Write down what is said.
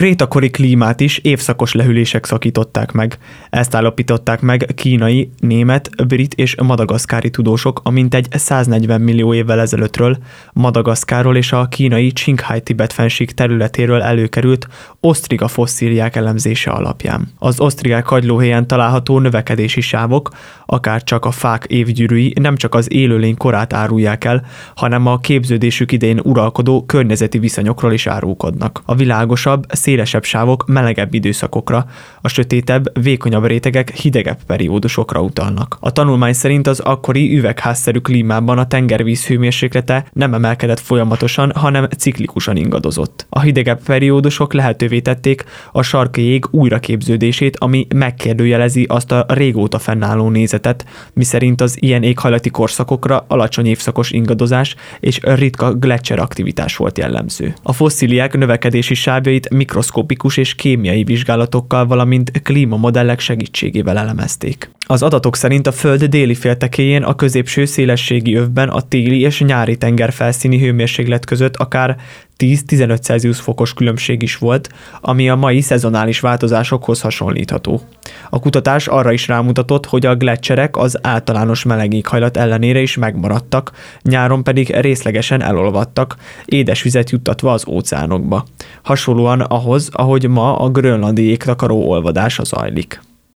krétakori klímát is évszakos lehűlések szakították meg. Ezt állapították meg kínai, német, brit és madagaszkári tudósok a mintegy 140 millió évvel ezelőttről, Madagaszkárról és a kínai Csinghai-Tibet fennsík területéről előkerült osztriga fosszíliák elemzése alapján. Az osztrigák kagylóhelyen található növekedési sávok, akár csak a fák évgyűrűi nem csak az élőlény korát árulják el, hanem a képződésük idején uralkodó környezeti viszonyokról is árulkodnak. A világosabb, szélesebb sávok melegebb időszakokra, a sötétebb, vékonyabb rétegek hidegebb periódusokra utalnak. A tanulmány szerint az akkori üvegházszerű klímában a tengervíz hőmérséklete nem emelkedett folyamatosan, hanem ciklikusan ingadozott. A hidegebb periódusok lehetővé tették a sarki jég újraképződését, ami megkérdőjelezi azt a régóta fennálló nézetet, miszerint az ilyen éghajlati korszakokra alacsony évszakos ingadozás és ritka gletszer aktivitás volt jellemző. A fosszíliák növekedési sávjait mikroszkopikus és kémiai vizsgálatokkal, valamint klímamodellek segítségével elemezték. Az adatok szerint a Föld déli féltekéjén a középső szélességi övben a téli és nyári tengerfelszíni hőmérséklet között akár 10-15 Celsius fokos különbség is volt, ami a mai szezonális változásokhoz hasonlítható. A kutatás arra is rámutatott, hogy a gleccserek az általános meleg éghajlat ellenére is megmaradtak, nyáron pedig részlegesen elolvadtak, édesvizet juttatva az óceánokba. Hasonlóan ahhoz, ahogy ma a grönlandi jégtakaró olvadása zajlik.